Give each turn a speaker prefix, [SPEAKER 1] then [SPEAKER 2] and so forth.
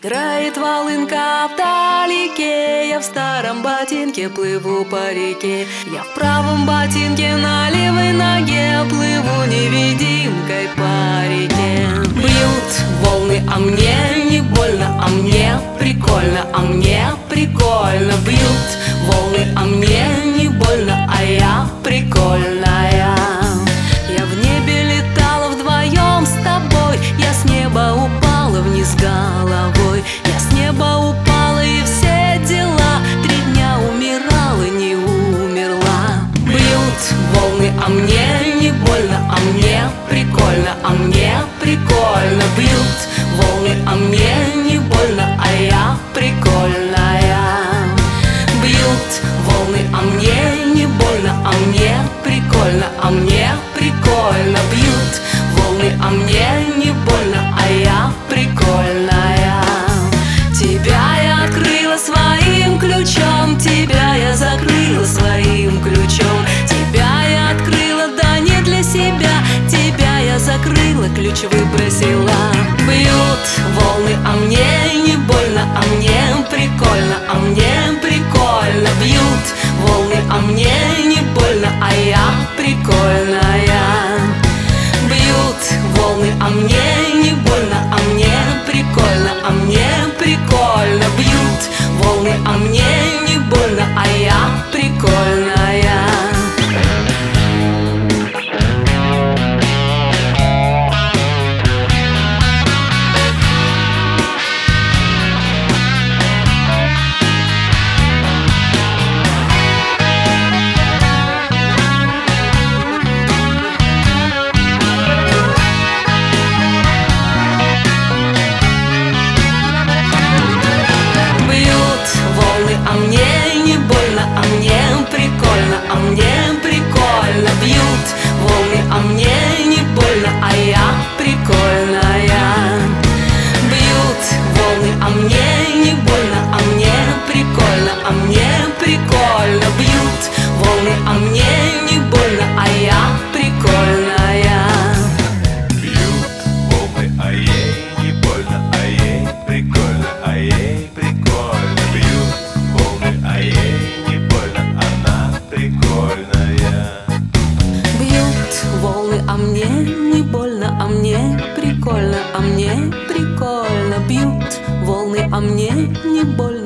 [SPEAKER 1] Играет волынка вдалеке, я в старом ботинке плыву по реке. Я в правом ботинке на левой ноге плыву невидимкой по реке. Бьют волны, а мне не больно, а мне прикольно, а мне прикольно. Бьют волны, а мне не больно, а я прикольная. Я в небе летала вдвоем с тобой, я с неба упала вниз головой. Я с неба упала и все дела, 3 дня умирала, не умерла. Бьют волны, а мне не больно, а мне прикольно, а мне прикольно. Бьют волны, а мне не больно, а я прикольная. Бьют волны, а мне не больно, а мне прикольно, а мне прикольно. Бьют волны, а мне не больно, а я прикольная. Тебя я открыла своим ключом, тебя я закрыла своим ключом. Тебя я открыла, да не для себя, тебя я закрыла, ключ выбросила. Бьют волны, а мне не больно, а мне прикольно, а мне прикольно. Бьют волны, а мне не больно, а я прикольная. Бьют волны, а мне не больно, а мне прикольно, а мне прикольно. Бьют волны, а мне не больно, а я прикольная. А мне не больно, а мне прикольно, а мне прикольно. Бьют волны, а мне не больно, а я прикольная. Бьют волны, а мне не больно, а мне прикольно, а мне прикольно. Бьют волны, а мне не больно, а я прикольная.
[SPEAKER 2] Бьют волны, а ей не больно, а ей прикольно, а ей прикольно. Бьют волны, а ей не больно, она прикольная.
[SPEAKER 1] Бьют волны, а мне не больно, а мне прикольно, а мне прикольно. Бьют волны, а мне не больно.